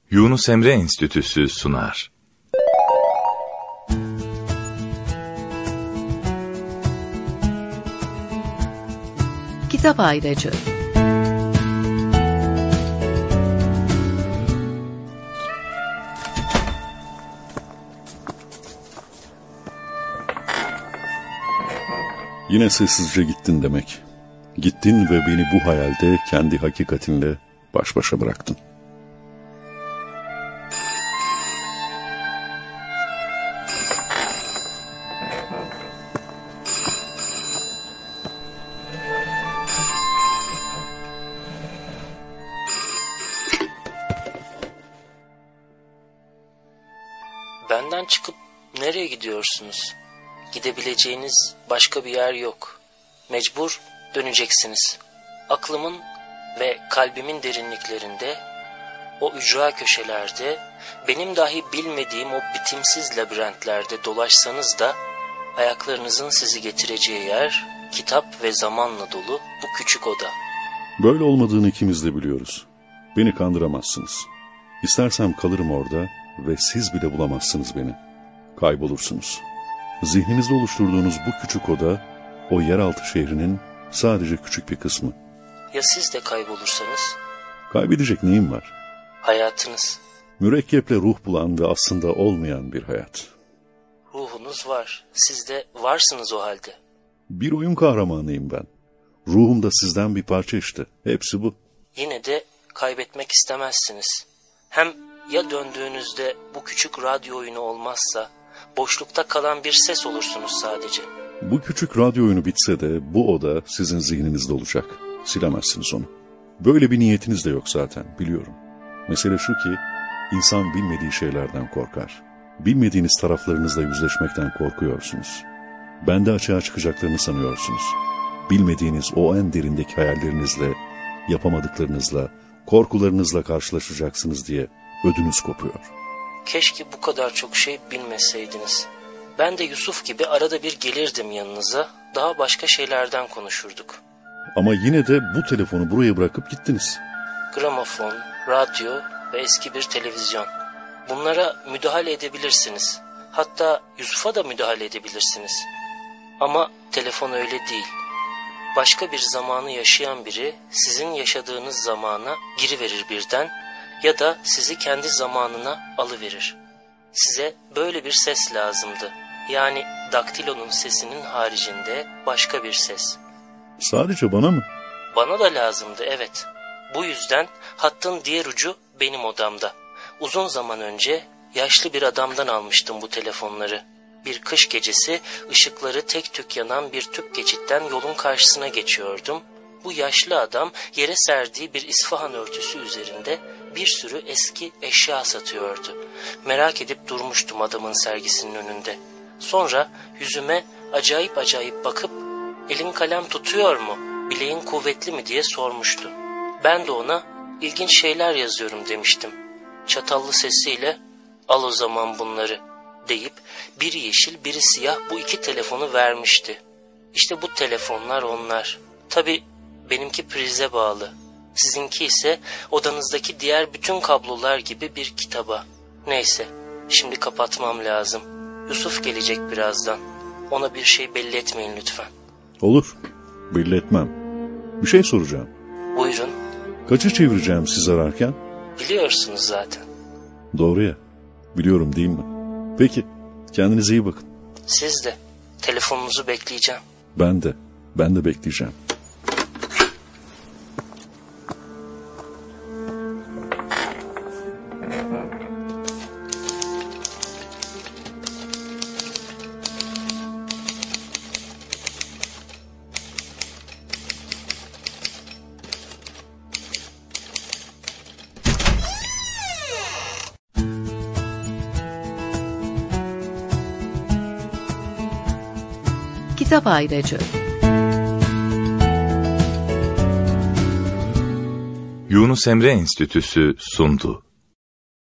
Yunus Emre Enstitüsü sunar. Kitap Ayracı. Yine sessizce gittin demek. Gittin ve beni bu hayalde kendi hakikatinle baş başa bıraktın. Benden çıkıp nereye gidiyorsunuz? Gidebileceğiniz başka bir yer yok. Mecbur döneceksiniz. Aklımın ve kalbimin derinliklerinde, o ücra köşelerde, benim dahi bilmediğim o bitimsiz labirentlerde dolaşsanız da, ayaklarınızın sizi getireceği yer, kitap ve zamanla dolu bu küçük oda. Böyle olmadığını ikimiz de biliyoruz. Beni kandıramazsınız. İstersem kalırım orada ve siz bile bulamazsınız beni. Kaybolursunuz. Zihninizde oluşturduğunuz bu küçük oda, o yeraltı şehrinin sadece küçük bir kısmı. Ya siz de kaybolursanız? Kaybedecek neyim var? Hayatınız. Mürekkeple ruh bulan ve aslında olmayan bir hayat. Ruhunuz var. Siz de varsınız o halde. Bir oyun kahramanıyım ben. Ruhum da sizden bir parça işte. Hepsi bu. Yine de kaybetmek istemezsiniz. Hem ya döndüğünüzde bu küçük radyo oyunu olmazsa, boşlukta kalan bir ses olursunuz sadece. Bu küçük radyo oyunu bitse de bu oda sizin zihninizde olacak. Silemezsiniz onu. Böyle bir niyetiniz de yok zaten, biliyorum. Mesele şu ki, insan bilmediği şeylerden korkar. Bilmediğiniz taraflarınızla yüzleşmekten korkuyorsunuz. Bende açığa çıkacaklarını sanıyorsunuz. Bilmediğiniz o en derindeki hayallerinizle, yapamadıklarınızla, korkularınızla karşılaşacaksınız diye ödünüz kopuyor. Keşke bu kadar çok şey bilmeseydiniz. Ben de Yusuf gibi arada bir gelirdim yanınıza, daha başka şeylerden konuşurduk. Ama yine de bu telefonu buraya bırakıp gittiniz. Gramofon, radyo ve eski bir televizyon. Bunlara müdahale edebilirsiniz. Hatta Yusuf'a da müdahale edebilirsiniz. Ama telefon öyle değil. Başka bir zamanı yaşayan biri sizin yaşadığınız zamana giriverir birden ya da sizi kendi zamanına alıverir. Size böyle bir ses lazımdı. Yani daktilonun sesinin haricinde başka bir ses. Sadece bana mı? Bana da lazımdı, evet. Bu yüzden hattın diğer ucu benim odamda. Uzun zaman önce yaşlı bir adamdan almıştım bu telefonları. Bir kış gecesi ışıkları tek tük yanan bir tüp geçitten yolun karşısına geçiyordum. Bu yaşlı adam yere serdiği bir İsfahan örtüsü üzerinde bir sürü eski eşya satıyordu. Merak edip durmuştum adamın sergisinin önünde. Sonra yüzüme acayip acayip bakıp "Elin kalem tutuyor mu? Bileğin kuvvetli mi?" diye sormuştu. Ben de ona "İlginç şeyler yazıyorum" demiştim. Çatallı sesiyle "Al o zaman bunları" deyip biri yeşil biri siyah bu iki telefonu vermişti. İşte bu telefonlar onlar. Tabii benimki prize bağlı. Sizinki ise odanızdaki diğer bütün kablolar gibi bir kitaba. Neyse, şimdi kapatmam lazım. Yusuf gelecek birazdan. Ona bir şey belli etmeyin lütfen. Olur, belli etmem. Bir şey soracağım. Buyurun. Kaçı çevireceğim siz ararken? Biliyorsunuz zaten. Doğru ya, biliyorum değil mi? Peki, kendinize iyi bakın. Siz de. Telefonunuzu bekleyeceğim. Ben de bekleyeceğim. Kitap Ayracı. Yunus Emre Enstitüsü sundu.